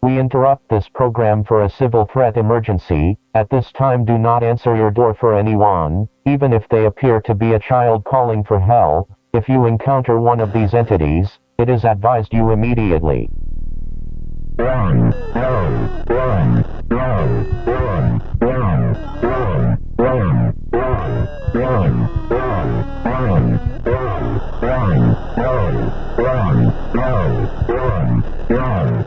We interrupt this program for a civil threat emergency. At this time, do not answer your door for anyone, even if they appear to be a child calling for help. If you encounter one of these entities, it is advised you immediately run, run, run, run, run, run, run, run, run, run, run, run, run, run, run, run, run, run, run.